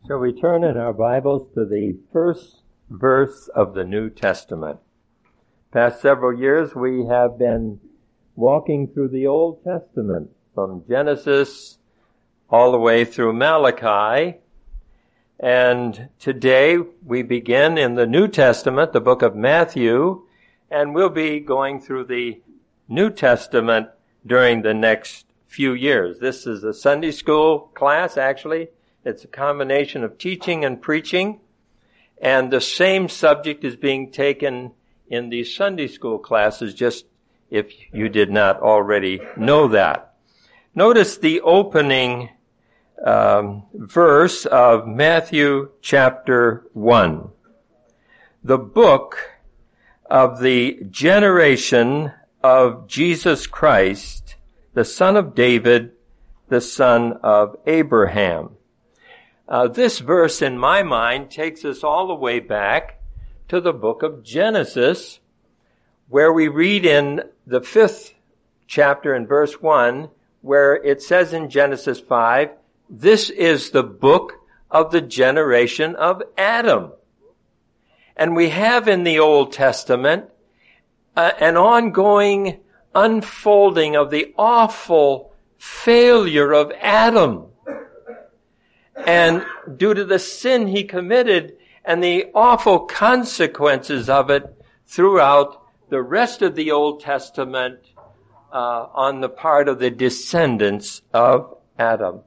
Shall we turn in our Bibles to the first verse of the New Testament? Past several years we have been walking through the Old Testament from Genesis all the way through Malachi. And today we begin in the New Testament, the book of Matthew, and we'll be going through the New Testament during the next few years. This is a Sunday school class, actually. It's a combination of teaching and preaching, and the same subject is being taken in these Sunday school classes, just if you did not already know that. Notice the opening verse of Matthew chapter 1. The book of the generation of Jesus Christ, the son of David, the son of Abraham. This verse, in my mind, takes us all the way back to the book of Genesis, where we read in the 5th chapter in verse 1, where it says in Genesis 5, this is the book of the generation of Adam. And we have in the Old Testament an ongoing unfolding of the awful failure of Adam. And due to the sin he committed and the awful consequences of it throughout the rest of the Old Testament on the part of the descendants of Adam.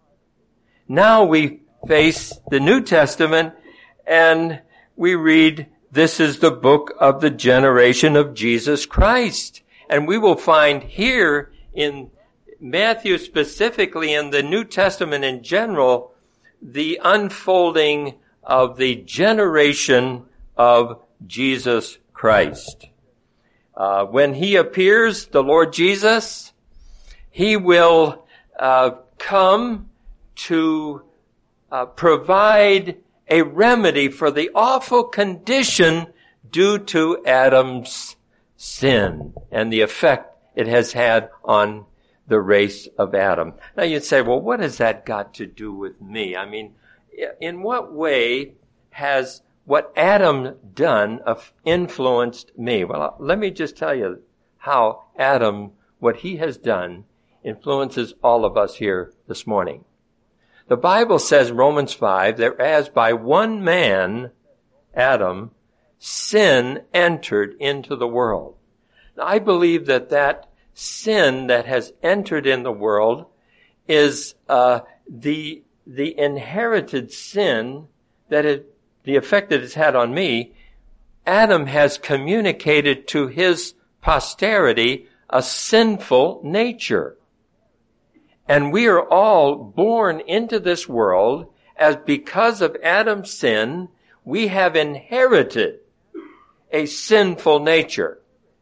Now we face the New Testament and we read, this is the book of the generation of Jesus Christ. And we will find here in Matthew specifically, in the New Testament in general, the unfolding of the generation of Jesus Christ. When he appears, the Lord Jesus, he will come to provide a remedy for the awful condition due to Adam's sin and the effect it has had on the race of Adam. Now you'd say, well, what has that got to do with me? I mean, in what way has what Adam done influenced me? Well, let me just tell you how Adam, what he has done, influences all of us here this morning. The Bible says, Romans 5, that as by one man, Adam, sin entered into the world. Now, I believe that sin that has entered in the world is the inherited sin the effect that it's had on me. Adam has communicated to his posterity a sinful nature. And we are all born into this world as because of Adam's sin, we have inherited a sinful nature.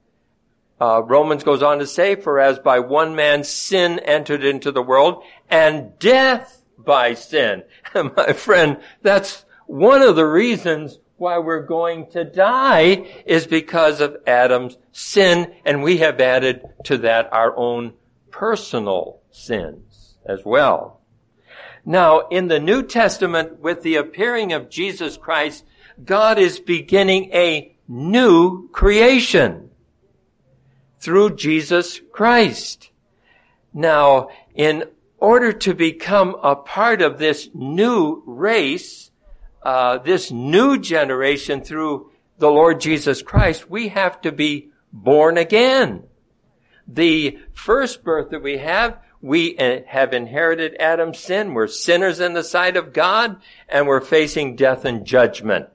Romans goes on to say, for as by one man sin entered into the world, and death by sin. My friend, that's one of the reasons why we're going to die is because of Adam's sin, and we have added to that our own personal sins as well. Now, in the New Testament, with the appearing of Jesus Christ, God is beginning a new creation through Jesus Christ. Now, in order to become a part of this new race, this new generation through the Lord Jesus Christ, we have to be born again. The first birth that we have inherited Adam's sin. We're sinners in the sight of God, and we're facing death and judgment.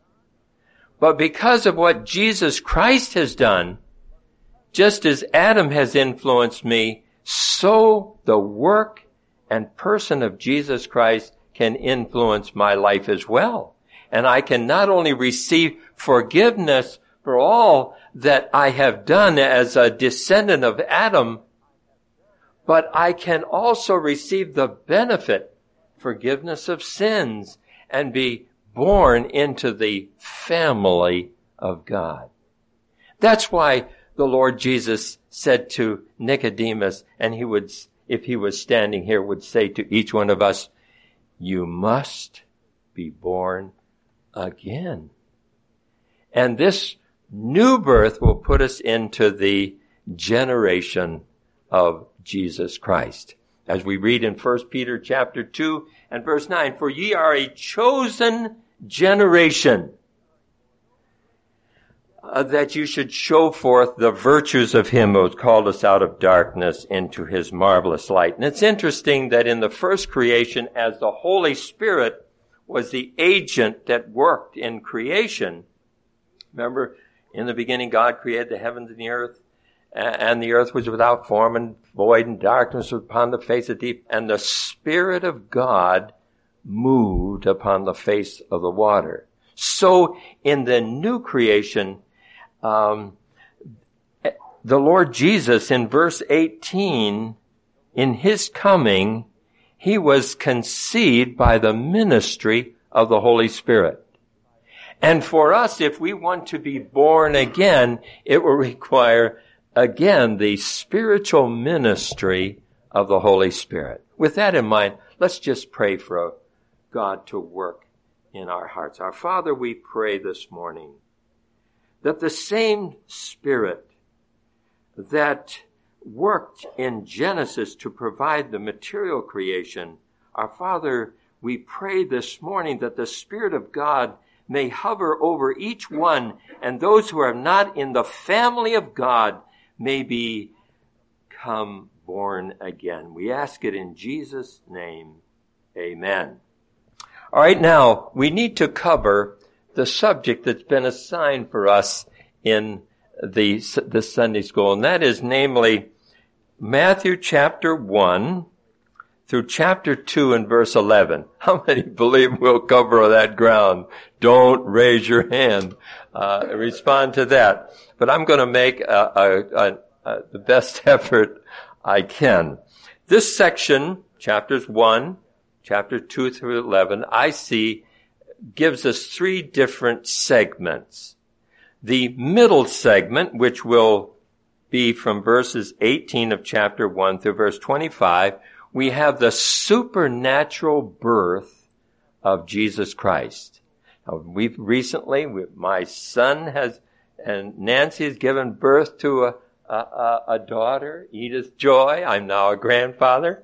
But because of what Jesus Christ has done, just as Adam has influenced me, so the work and person of Jesus Christ can influence my life as well. And I can not only receive forgiveness for all that I have done as a descendant of Adam, but I can also receive the benefit, forgiveness of sins, and be born into the family of God. That's why the Lord Jesus said to Nicodemus, and he would, if he was standing here, would say to each one of us, you must be born again. And this new birth will put us into the generation of Jesus Christ. As we read in 1 Peter chapter 2 and verse 9, for ye are a chosen generation, that you should show forth the virtues of him who has called us out of darkness into his marvelous light. And it's interesting that in the first creation, as the Holy Spirit was the agent that worked in creation, remember, in the beginning God created the heavens and the earth was without form and void, and darkness was upon the face of the deep, and the Spirit of God moved upon the face of the water. So in the new creation, the Lord Jesus, in verse 18, in his coming, he was conceived by the ministry of the Holy Spirit. And for us, if we want to be born again, it will require, again, the spiritual ministry of the Holy Spirit. With that in mind, let's just pray for God to work in our hearts. Our Father, we pray this morning that the same Spirit that worked in Genesis to provide the material creation, our Father, we pray this morning that the Spirit of God may hover over each one, and those who are not in the family of God may become born again. We ask it in Jesus' name. Amen. All right, now we need to cover the subject that's been assigned for us in the Sunday school, and that is namely Matthew chapter 1 through chapter 2 and verse 11. How many believe we'll cover that ground? Don't raise your hand. Respond to that. But I'm going to make the best effort I can. This section, chapters 1, chapter 2 through 11, I see gives us three different segments. The middle segment, which will be from verses 18 of chapter 1 through verse 25, we have the supernatural birth of Jesus Christ. Now, my son and Nancy has given birth to a daughter, Edith Joy. I'm now a grandfather.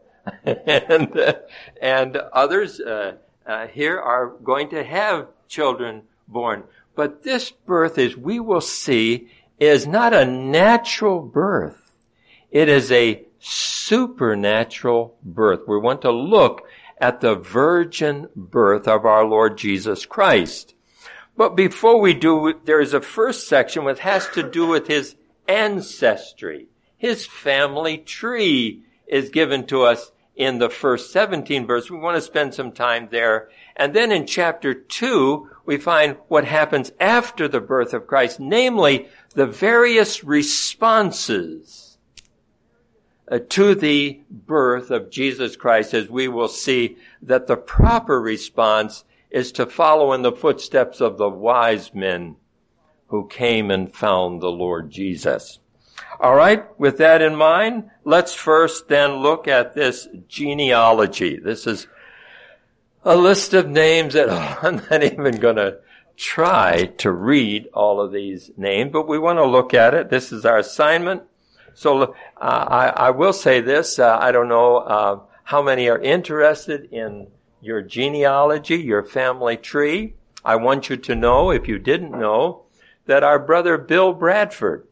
and others here are going to have children born. But this birth, as we will see, is not a natural birth. It is a supernatural birth. We want to look at the virgin birth of our Lord Jesus Christ. But before we do, there is a first section which has to do with his ancestry. His family tree is given to us in the first 17 verses. We want to spend some time there. And then in chapter 2, we find what happens after the birth of Christ, namely the various responses to the birth of Jesus Christ, as we will see that the proper response is to follow in the footsteps of the wise men who came and found the Lord Jesus. All right, with that in mind, let's first then look at this genealogy. This is a list of names that I'm not even going to try to read all of these names, but we want to look at it. This is our assignment. So I will say this. I don't know how many are interested in your genealogy, your family tree. I want you to know, if you didn't know, that our brother Bill Bradford,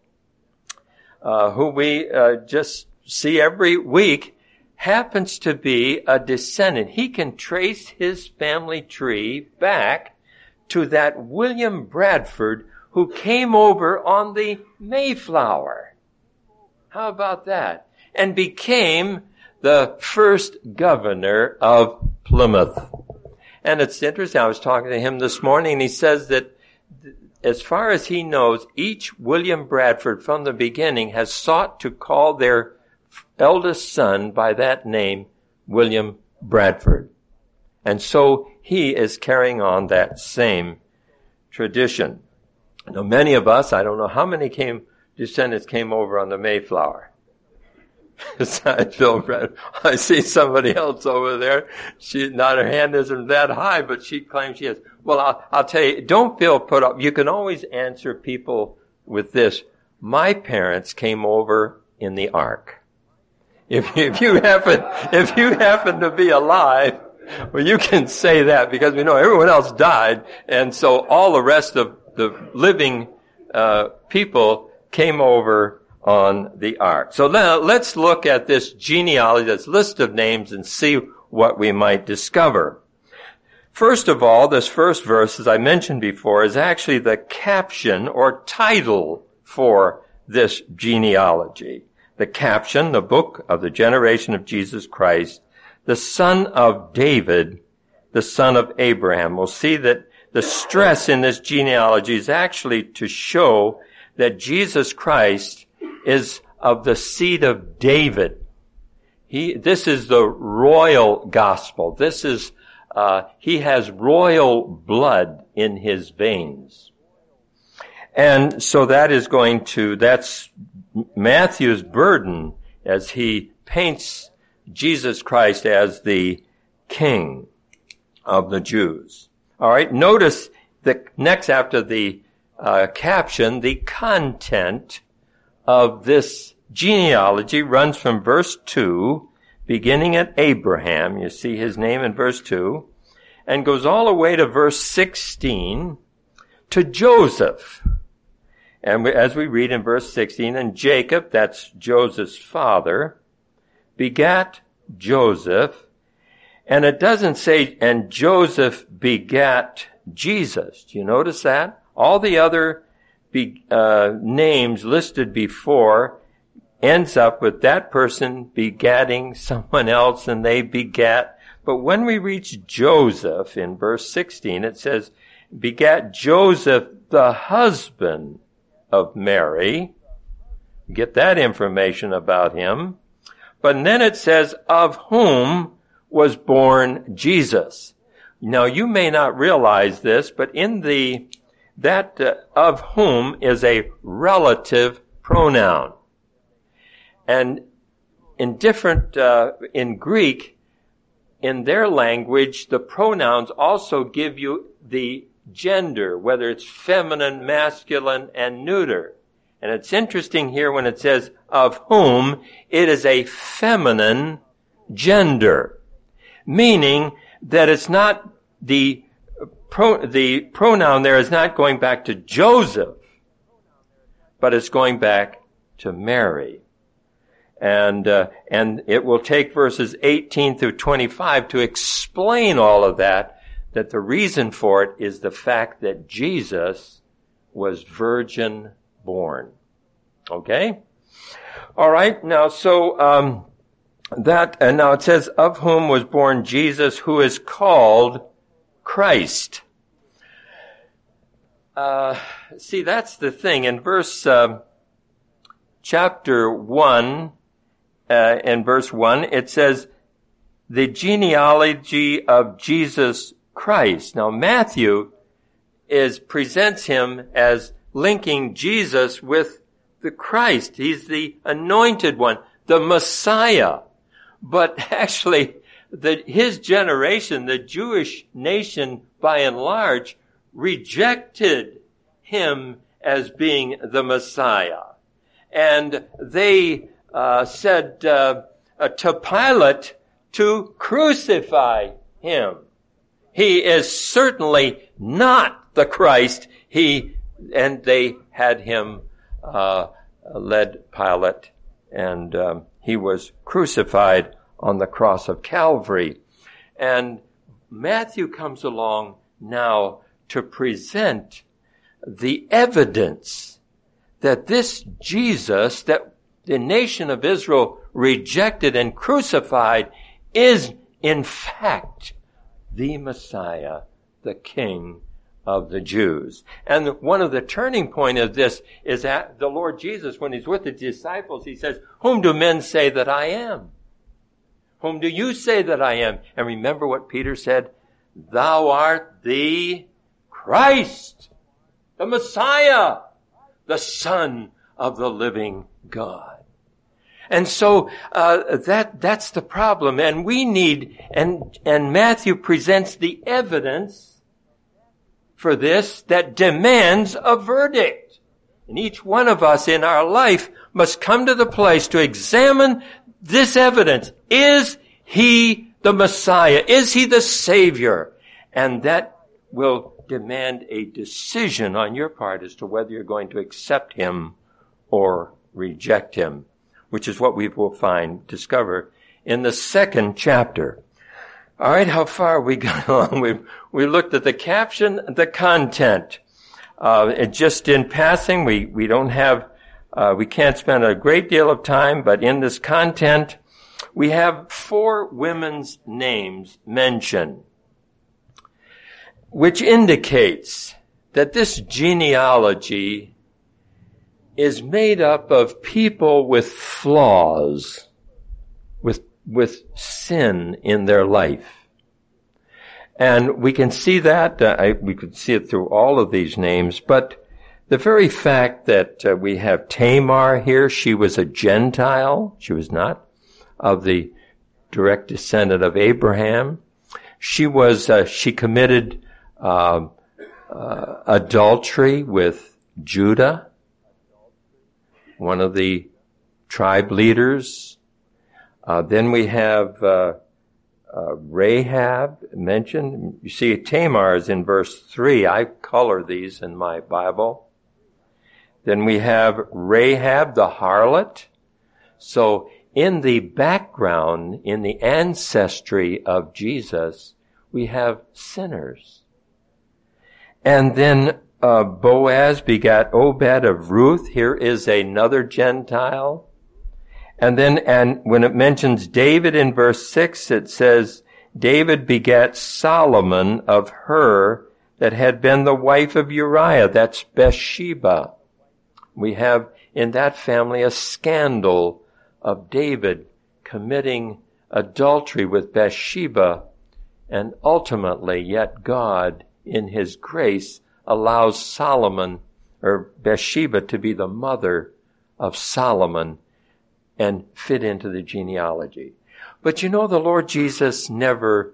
who we just see every week, happens to be a descendant. He can trace his family tree back to that William Bradford who came over on the Mayflower. How about that? And became the first governor of Plymouth. And it's interesting, I was talking to him this morning, and he says that as far as he knows, each William Bradford from the beginning has sought to call their eldest son by that name, William Bradford. And so he is carrying on that same tradition. Now, many of us, I don't know how many descendants came over on the Mayflower. besides Bill Brett. I see somebody else over there. Her hand isn't that high, but she claims she is. Well, I'll tell you, don't feel put up. You can always answer people with this. My parents came over in the ark. If you happen to be alive, well, you can say that because we know everyone else died, and so all the rest of the living people came over on the ark. So now let's look at this genealogy, this list of names, and see what we might discover. First of all, this first verse, as I mentioned before, is actually the caption or title for this genealogy. The caption, the book of the generation of Jesus Christ, the son of David, the son of Abraham. We'll see that the stress in this genealogy is actually to show that Jesus Christ is of the seed of David. This is the royal gospel. This is, he has royal blood in his veins. And so that's Matthew's burden as he paints Jesus Christ as the King of the Jews. All right, notice the next after the caption, the content of this genealogy runs from verse 2, beginning at Abraham. You see his name in verse 2, and goes all the way to verse 16 to Joseph. And as we read in verse 16, and Jacob, that's Joseph's father, begat Joseph. And it doesn't say, and Joseph begat Jesus. Do you notice that? All the other names listed before ends up with that person begatting someone else, and they begat. But when we reach Joseph in verse 16, it says, begat Joseph the husband of Mary. Get that information about him. But then it says, of whom was born Jesus. Now, you may not realize this, but in of whom is a relative pronoun. And in Greek, in their language, the pronouns also give you the gender, whether it's feminine, masculine, and neuter. And it's interesting here when it says of whom, it is a feminine gender, meaning that it's not the pronoun there is not going back to Joseph, but it's going back to Mary. And it will take verses 18 through 25 to explain all of that the reason for it is the fact that Jesus was virgin born. Okay? All right. Now, so, now it says, of whom was born Jesus, who is called Christ. See, that's the thing. In verse, chapter 1, in verse 1, it says, the genealogy of Jesus Christ. Now, Matthew presents him as linking Jesus with the Christ. He's the anointed one, the Messiah. But actually, his generation, the Jewish nation by and large, rejected him as being the Messiah. And they said to Pilate to crucify him. He is certainly not the Christ. And they had him led Pilate, and he was crucified on the cross of Calvary. And Matthew comes along now to present the evidence that this Jesus that the nation of Israel rejected and crucified is in fact the Messiah, the King of the Jews. And one of the turning points of this is that the Lord Jesus, when he's with the disciples, he says, whom do men say that I am? Whom do you say that I am? And remember what Peter said? Thou art the Christ, the Messiah, the Son of the living God. And so, that's the problem. And we need, and Matthew presents the evidence for this that demands a verdict. And each one of us in our life must come to the place to examine this evidence. Is he the Messiah? Is he the Savior? And that will demand a decision on your part as to whether you're going to accept him or reject him, which is what we will discover in the second chapter. All right, how far we got along? We looked at the caption, the content. Just in passing, we don't have, we can't spend a great deal of time, but in this content, we have 4 women's names mentioned, which indicates that this genealogy is made up of people with flaws, with sin in their life. And we can see that, we could see it through all of these names, but the very fact that we have Tamar here, she was a Gentile, she was not of the direct descendant of Abraham. She committed adultery with Judah, one of the tribe leaders. Then we have Rahab mentioned. You see, Tamar is in verse 3. I color these in my Bible. Then we have Rahab the harlot. So in the background, in the ancestry of Jesus, we have sinners. And then Boaz begat Obed of Ruth. Here is another Gentile. And when it mentions David in verse 6, it says, David begat Solomon of her that had been the wife of Uriah. That's Bathsheba. We have in that family a scandal of David committing adultery with Bathsheba, and ultimately, yet God, in his grace, allows Solomon, or Bathsheba, to be the mother of Solomon and fit into the genealogy. But you know, the Lord Jesus never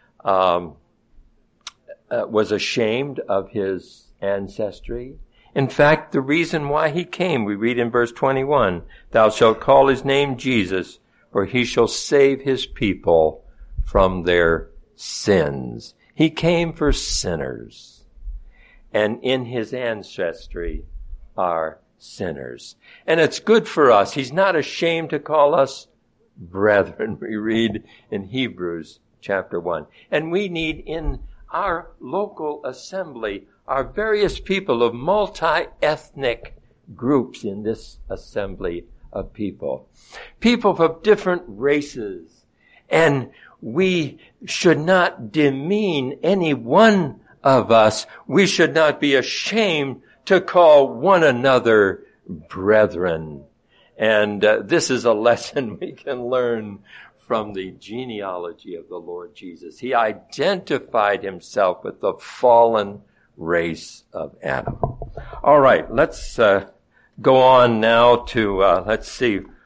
was ashamed of his ancestry. In fact, the reason why he came, we read in verse 21, thou shalt call his name Jesus, for he shall save his people from their sins. He came for sinners, and in his ancestry are sinners. And it's good for us. He's not ashamed to call us brethren, we read in Hebrews chapter 1. And we need in our local assembly are various people of multi-ethnic groups in this assembly of people. People of different races. And we should not demean any one of us. We should not be ashamed to call one another brethren. And this is a lesson we can learn from the genealogy of the Lord Jesus. He identified himself with the fallen race of Adam. All right, let's go on now to, let's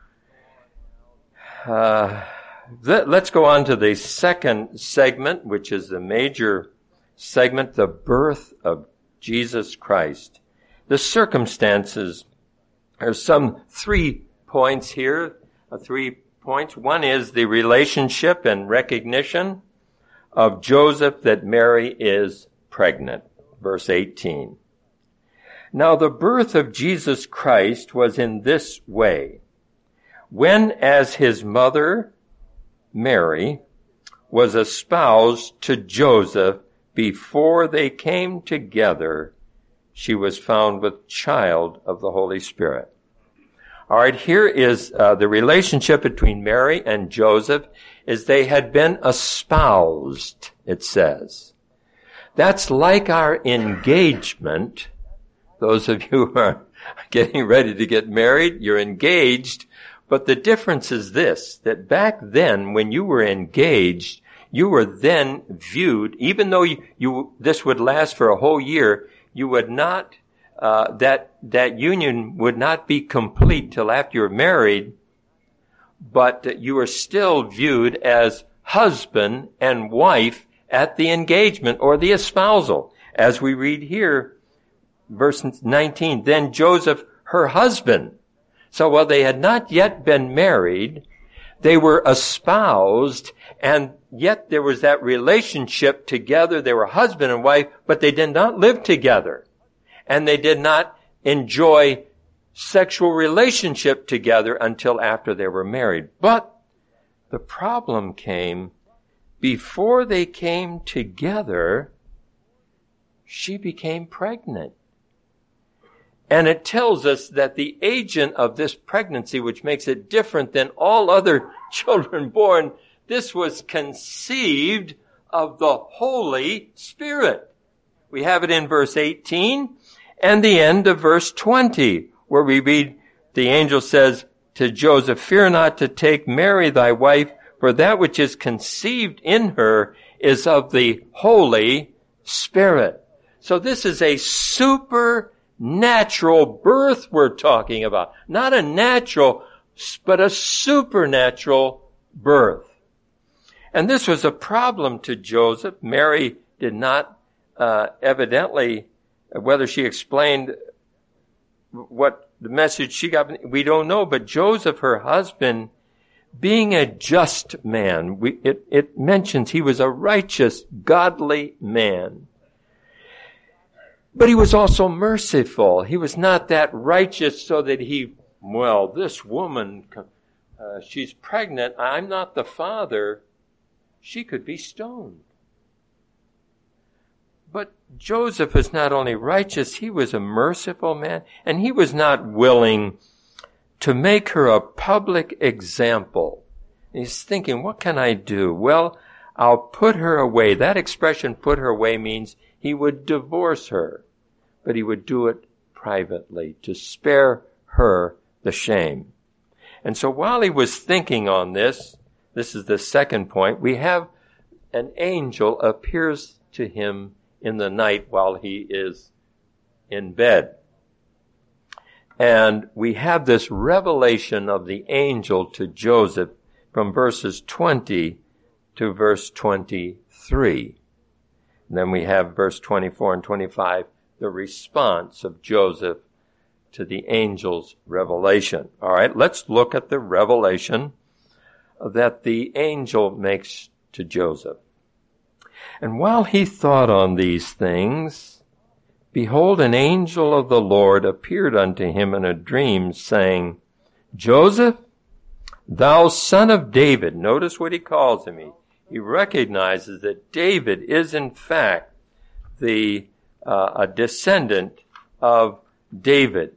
go on to the second segment, which is the major segment, the birth of Jesus Christ. The circumstances, there's some 3 points here, 3 points. One is the relationship and recognition of Joseph that Mary is pregnant. Verse 18. Now the birth of Jesus Christ was in this way. When as his mother, Mary, was espoused to Joseph, before they came together, she was found with child of the Holy Spirit. All right, here is the relationship between Mary and Joseph, is they had been espoused, it says. That's like our engagement. Those of you who are getting ready to get married, you're engaged. But the difference is this, that back then, when you were engaged, you were then viewed, even though this would last for a whole year, you would not, that union would not be complete till after you're married. but you are still viewed as husband and wife at the engagement or the espousal. As we read here, verse 19, then Joseph, her husband. So while they had not yet been married, they were espoused, and yet there was that relationship together. They were husband and wife, but they did not live together. And they did not enjoy sexual relationship together until after they were married. But the problem came before they came together. She became pregnant. And it tells us that the agent of this pregnancy, which makes it different than all other children born, this was conceived of the Holy Spirit. We have it in verse 18 and the end of verse 20, where we read, the angel says to Joseph, fear not to take Mary thy wife, for that which is conceived in her is of the Holy Spirit. So this is a supernatural birth we're talking about. Not a natural, but a supernatural birth. And this was a problem to Joseph. Mary did not evidently, whether she explained what the message she got, we don't know. But Joseph, her husband, being a just man, it mentions he was a righteous, godly man. But he was also merciful. He was not that righteous so that this woman, she's pregnant, I'm not the father, she could be stoned. But Joseph is not only righteous, he was a merciful man, and he was not willing to make her a public example. He's thinking, what can I do? Well, I'll put her away. That expression, put her away, means he would divorce her, but he would do it privately to spare her the shame. And so while he was thinking on this is the second point, we have an angel appears to him in the night while he is in bed. And we have this revelation of the angel to Joseph from verses 20 to verse 23. And then we have verse 24 and 25, the response of Joseph to the angel's revelation. All right, let's look at the revelation that the angel makes to Joseph. And while he thought on these things, behold, an angel of the Lord appeared unto him in a dream, saying, Joseph, thou son of David. Notice what he calls him. He recognizes that David is in fact a descendant of David.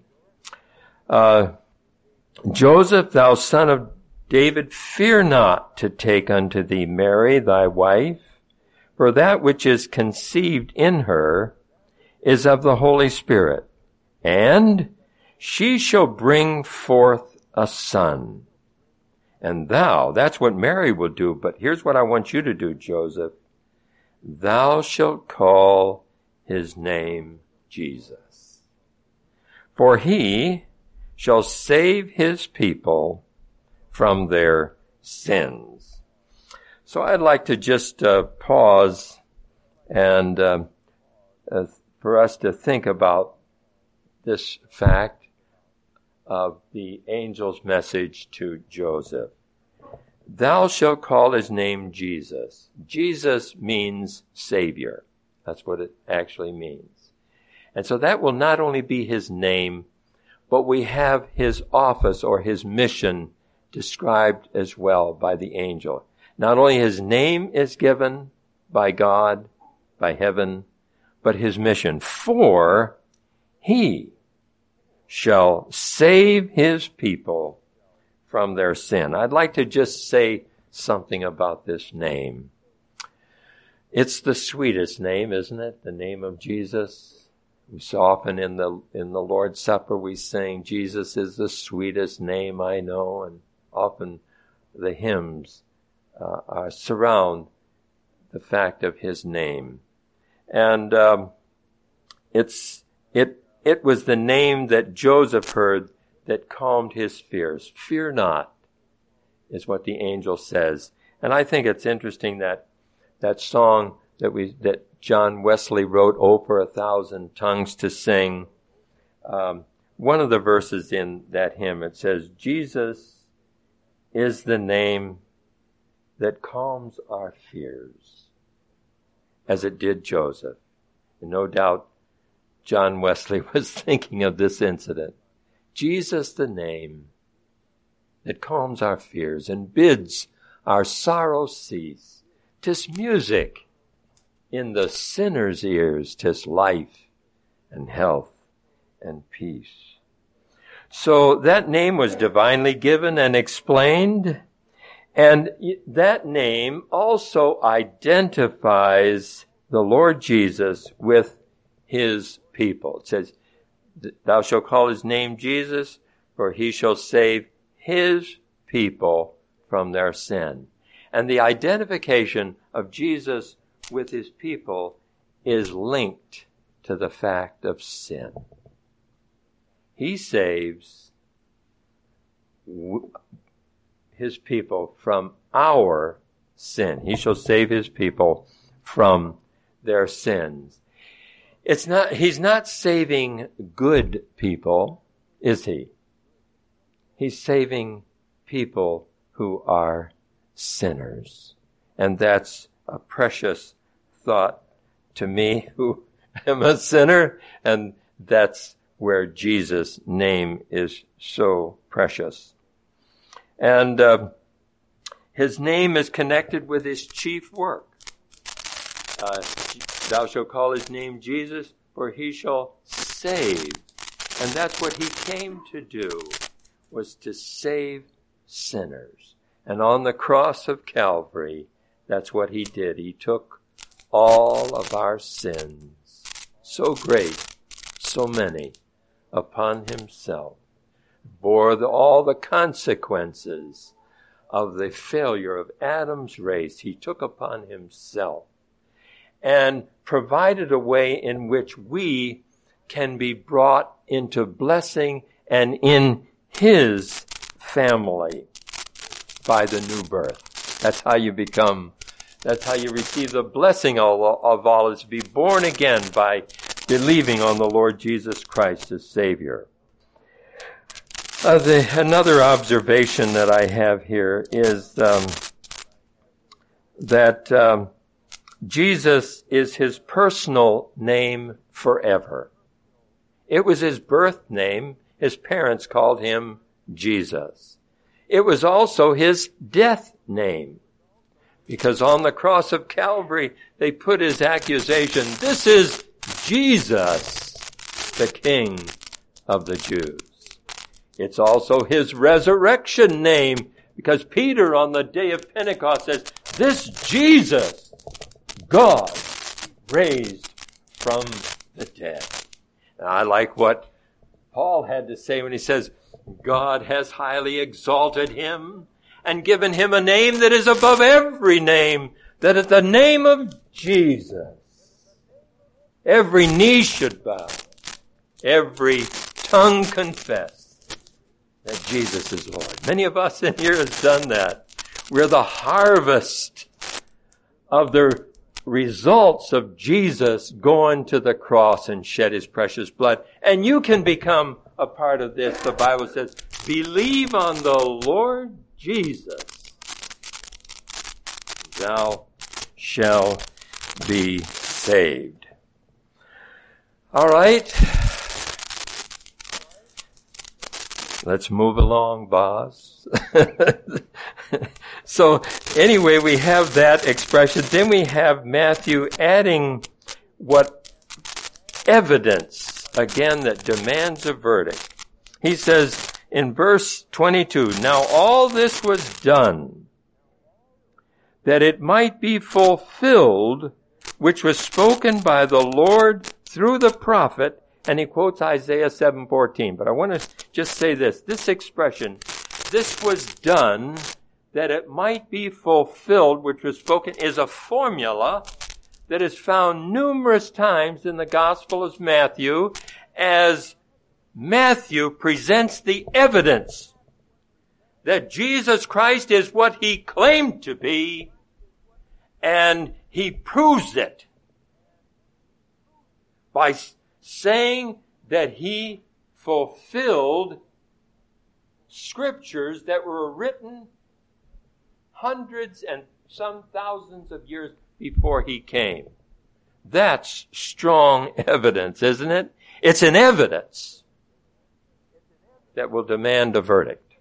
Joseph, thou son of David, fear not to take unto thee Mary thy wife, for that which is conceived in her is of the Holy Spirit, and she shall bring forth a son. And thou, that's what Mary will do, but here's what I want you to do, Joseph. Thou shalt call his name Jesus, for he shall save his people from their sins. So I'd like to just pause and for us to think about this fact of the angel's message to Joseph. Thou shalt call his name Jesus. Jesus means Savior. That's what it actually means. And so that will not only be his name, but we have his office or his mission described as well by the angel. Not only his name is given by God, by heaven, but his mission. For he shall save his people from their sin. I'd like to just say something about this name. It's the sweetest name, isn't it? The name of Jesus. So often in the Lord's Supper we sing, Jesus is the sweetest name I know, and often the hymns surround the fact of his name. And it was the name that Joseph heard that calmed his fears. Fear not. is what the angel says. And I think it's interesting that song that John Wesley wrote, "Oh, for 1,000 tongues to sing." One of the verses in that hymn, it says, "Jesus is the name that calms our fears," as it did Joseph. And no doubt John Wesley was thinking of this incident. Jesus, the name that calms our fears and bids our sorrows cease. 'Tis music in the sinner's ears, 'tis life and health and peace. So that name was divinely given and explained, and that name also identifies the Lord Jesus with his people. It says, "Thou shalt call his name Jesus, for he shall save his people from their sin." And the identification of Jesus with his people is linked to the fact of sin. He saves his people from our sin. He shall save his people from their sins. He's not saving good people, is he? He's saving people who are sinners. And that's a precious thought to me, who am a sinner, and that's where Jesus' name is so precious. And his name is connected with his chief work. Thou shalt call his name Jesus, for he shall save. And that's what he came to do, was to save sinners. And on the cross of Calvary, that's what he did. He took all of our sins, so great, so many, upon himself, bore all the consequences of the failure of Adam's race. He took upon himself and provided a way in which we can be brought into blessing and in his family by the new birth. That's how you receive the blessing of all, is to be born again by believing on the Lord Jesus Christ as Savior. Another observation that I have here is that Jesus is his personal name forever. It was his birth name. His parents called him Jesus. It was also his death name, because on the cross of Calvary, they put his accusation, "This is Jesus, the King of the Jews." It's also his resurrection name, because Peter on the day of Pentecost says, "This Jesus, God raised from the dead." And I like what Paul had to say when he says, "God has highly exalted him and given him a name that is above every name, that at the name of Jesus, every knee should bow, every tongue confess that Jesus is Lord." Many of us in here have done that. We're the harvest of the results of Jesus going to the cross and shed his precious blood. And you can become a part of this. The Bible says, "Believe on the Lord Jesus, thou shalt be saved." All right. Let's move along, boss. So anyway, we have that expression. Then we have Matthew adding what evidence, again, that demands a verdict. He says in verse 22, "Now all this was done, that it might be fulfilled, which was spoken by the Lord through the prophet." And he quotes Isaiah 7:14. But I want to just say this expression, "this was done that it might be fulfilled, which was spoken," is a formula that is found numerous times in the Gospel of Matthew, as Matthew presents the evidence that Jesus Christ is what he claimed to be, and he proves it by saying that he fulfilled scriptures that were written hundreds and some thousands of years before he came. That's strong evidence, isn't it? It's an evidence that will demand a verdict.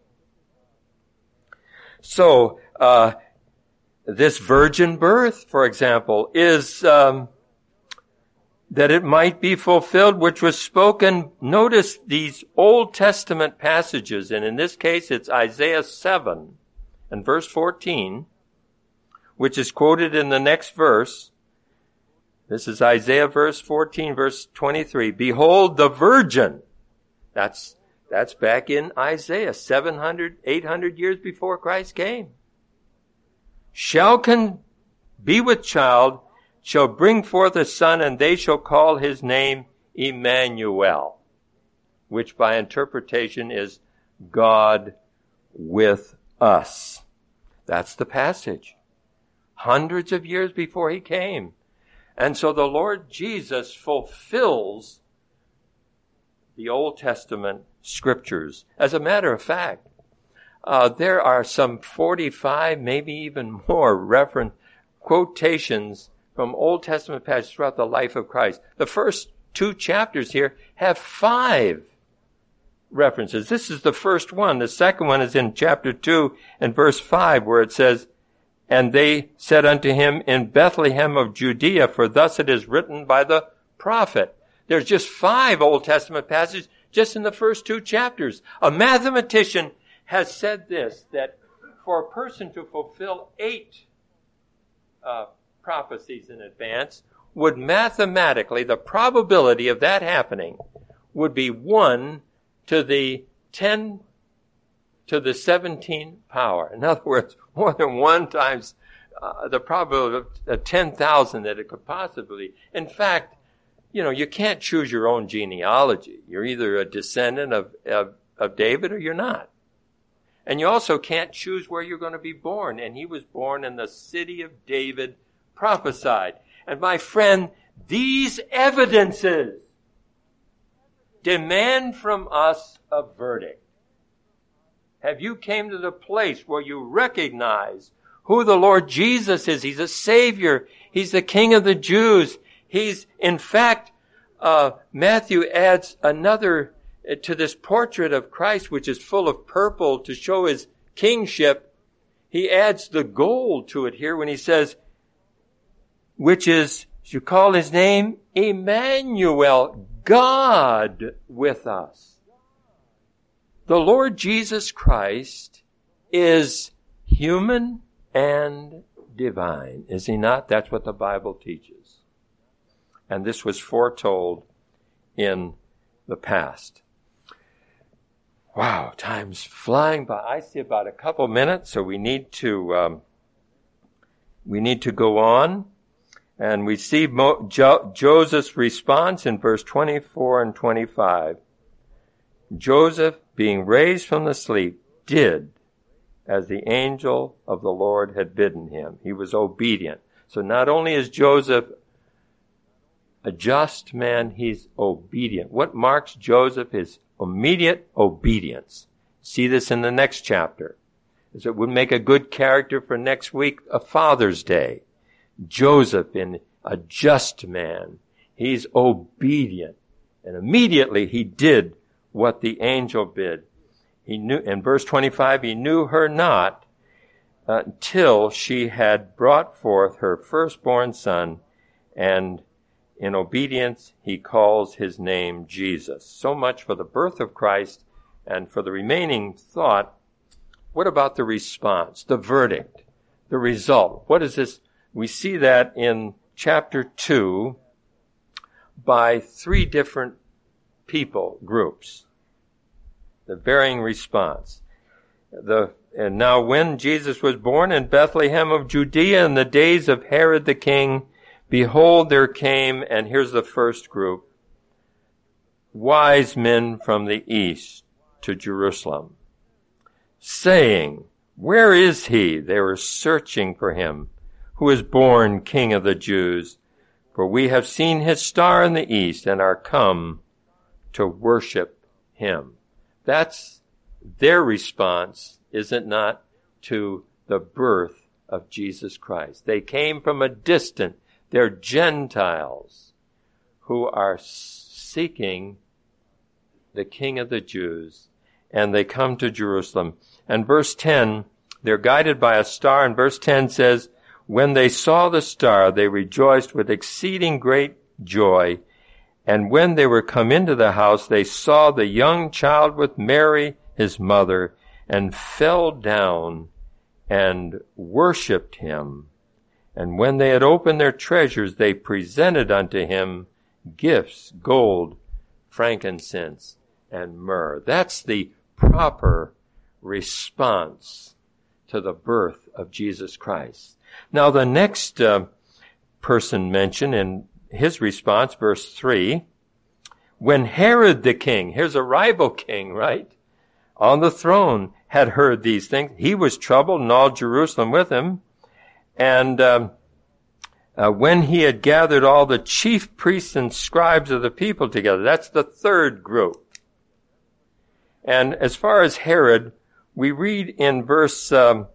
So, this virgin birth, for example, is that it might be fulfilled, which was spoken. Notice these Old Testament passages, and in this case it's Isaiah 7 and verse 14, which is quoted in the next verse. This is Isaiah verse 14, verse 23. Behold, the virgin. That's back in Isaiah, 700, 800 years before Christ came. Shall be with child, shall bring forth a son, and they shall call his name Emmanuel, which by interpretation is God with us. That's the passage. Hundreds of years before he came. And so the Lord Jesus fulfills the Old Testament scriptures. As a matter of fact, there are some 45, maybe even more reference quotations from Old Testament passages throughout the life of Christ. The first 2 chapters here have 5 references. This is the first one. The second one is in chapter 2 and verse 5, where it says, and they said unto him, in Bethlehem of Judea, for thus it is written by the prophet. There's just 5 Old Testament passages just in the first 2 chapters. A mathematician has said this, that for a person to fulfill 8 prophecies in advance would mathematically, the probability of that happening would be 1 to the 10 to the 17th power. In other words, more than 1 times the probability of 10,000 that it could possibly. In fact, you can't choose your own genealogy. You're either a descendant of David or you're not. And you also can't choose where you're going to be born. And he was born in the city of David, prophesied. And my friend, these evidences demand from us a verdict. Have you came to the place where you recognize who the Lord Jesus is? He's a Savior. He's the King of the Jews. He's, in fact, Matthew adds another to this portrait of Christ, which is full of purple to show his kingship. He adds the gold to it here when he says, which is, you call his name Emmanuel, God with us. The Lord Jesus Christ is human and divine, is he not? That's what the Bible teaches. And this was foretold in the past. Wow, time's flying by. I see about a couple minutes, so we need to go on. And we see Joseph's response in verse 24 and 25. Joseph, being raised from the sleep, did as the angel of the Lord had bidden him. He was obedient. So not only is Joseph a just man, he's obedient. What marks Joseph is immediate obedience. See this in the next chapter. As it would make a good character for next week, a Father's Day. Joseph, in a just man, he's obedient. And immediately he did what the angel bid. He knew, in verse 25, he knew her not until she had brought forth her firstborn son, and in obedience he calls his name Jesus. So much for the birth of Christ. And for the remaining thought, what about the response, the verdict, the result? What is this? We see that in chapter 2 by 3 different people groups. The varying response. And now when Jesus was born in Bethlehem of Judea in the days of Herod the king, behold, there came, and here's the first group, wise men from the east to Jerusalem, saying, "Where is he?" They were searching for him, "who is born King of the Jews? For we have seen his star in the east and are come to worship him." That's their response, is it not, to the birth of Jesus Christ? They came from a distant. They're Gentiles who are seeking the King of the Jews, and they come to Jerusalem. And verse 10, they're guided by a star, and verse 10 says, "When they saw the star, they rejoiced with exceeding great joy. And when they were come into the house, they saw the young child with Mary, his mother, and fell down and worshipped him. And when they had opened their treasures, they presented unto him gifts, gold, frankincense, and myrrh." That's the proper response to the birth of Jesus Christ. Now, the next person mentioned in his response, verse 3, when Herod the king, here's a rival king, right, on the throne, had heard these things, he was troubled, and all Jerusalem with him. And when he had gathered all the chief priests and scribes of the people together, that's the third group. And as far as Herod, we read in verse,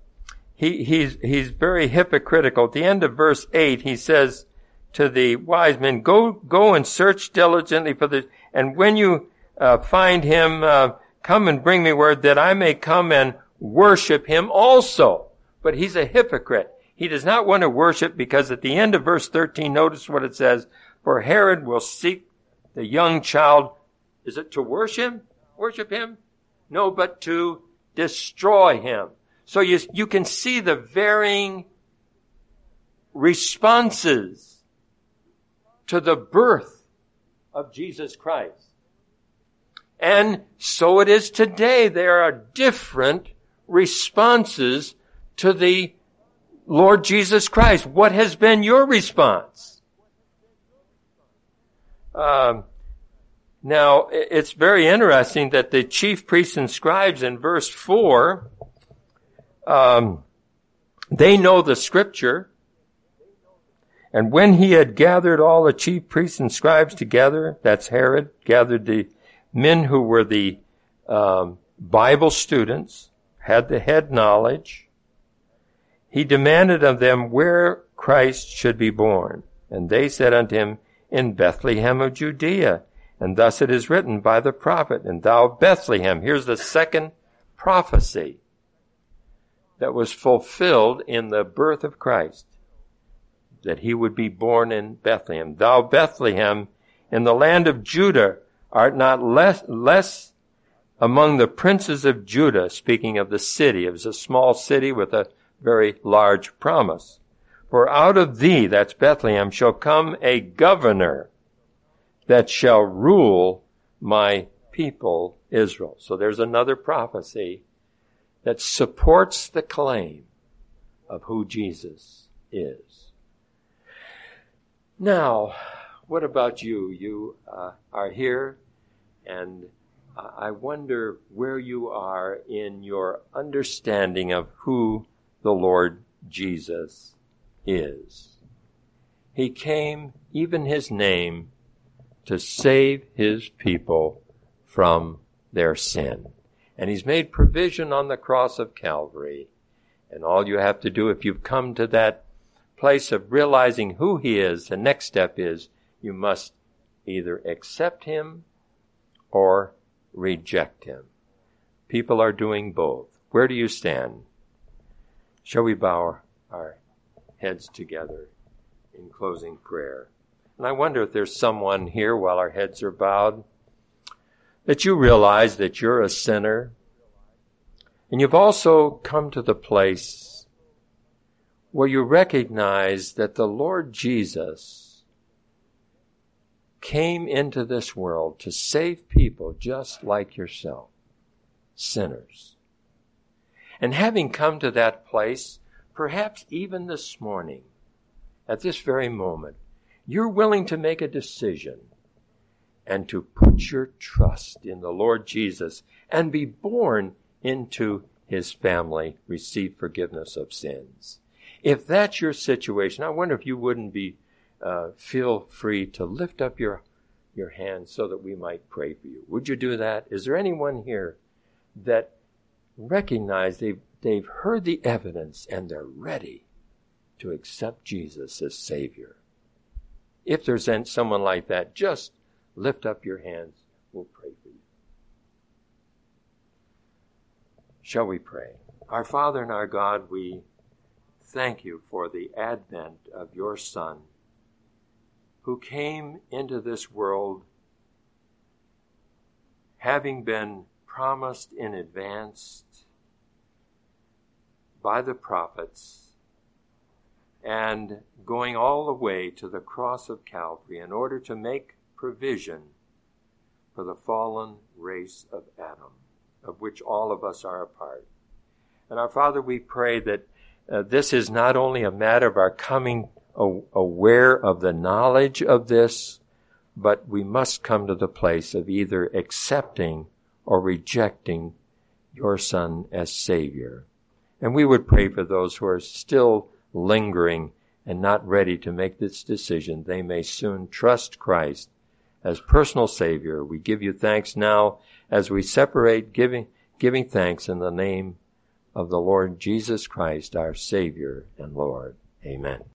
he's very hypocritical. At the end of verse 8, he says to the wise men, go and search diligently for this, and when you find him, come and bring me word that I may come and worship him also. But he's a hypocrite. He does not want to worship, because at the end of verse 13, notice what it says, "For Herod will seek the young child." Is it to worship him? No, but to destroy him. So you can see the varying responses to the birth of Jesus Christ. And so it is today. There are different responses to the Lord Jesus Christ. What has been your response? Now, it's very interesting that the chief priests and scribes in verse 4, they know the scripture. And when he had gathered all the chief priests and scribes together, that's Herod, gathered the men who were the Bible students, had the head knowledge, he demanded of them where Christ should be born. And they said unto him, In Bethlehem of Judea. And thus it is written by the prophet, And thou Bethlehem. Here's the second prophecy that was fulfilled in the birth of Christ, that he would be born in Bethlehem. Thou Bethlehem, in the land of Judah, art not less among the princes of Judah, speaking of the city. It was a small city with a very large promise. For out of thee, that's Bethlehem, shall come a governor that shall rule my people Israel. So there's another prophecy that supports the claim of who Jesus is. Now, what about you? You are here, and I wonder where you are in your understanding of who the Lord Jesus is. He came, even his name, to save his people from their sin. And he's made provision on the cross of Calvary. And all you have to do, if you've come to that place of realizing who he is, the next step is you must either accept him or reject him. People are doing both. Where do you stand? Shall we bow our heads together in closing prayer? And I wonder if there's someone here, while our heads are bowed, that you realize that you're a sinner, and you've also come to the place where you recognize that the Lord Jesus came into this world to save people just like yourself, sinners. And having come to that place, perhaps even this morning, at this very moment, you're willing to make a decision and to put your trust in the Lord Jesus and be born into his family receive forgiveness of sins. If that's your situation, I wonder if you wouldn't feel free to lift up your hand so that we might pray for you. Would you do that? Is there anyone here that recognize they've heard the evidence and they're ready to accept Jesus as Savior? If there's someone like that, just lift up your hands. We'll pray for you. Shall we pray? Our Father and our God, we thank you for the advent of your Son, who came into this world having been promised in advance by the prophets, and going all the way to the cross of Calvary in order to make provision for the fallen race of Adam, of which all of us are a part. And our Father, we pray that this is not only a matter of our coming aware of the knowledge of this, but we must come to the place of either accepting or rejecting your Son as Savior. And we would pray for those who are still lingering and not ready to make this decision. They may soon trust Christ as personal Savior. We give you thanks now as we separate, giving thanks in the name of the Lord Jesus Christ, our Savior and Lord. Amen.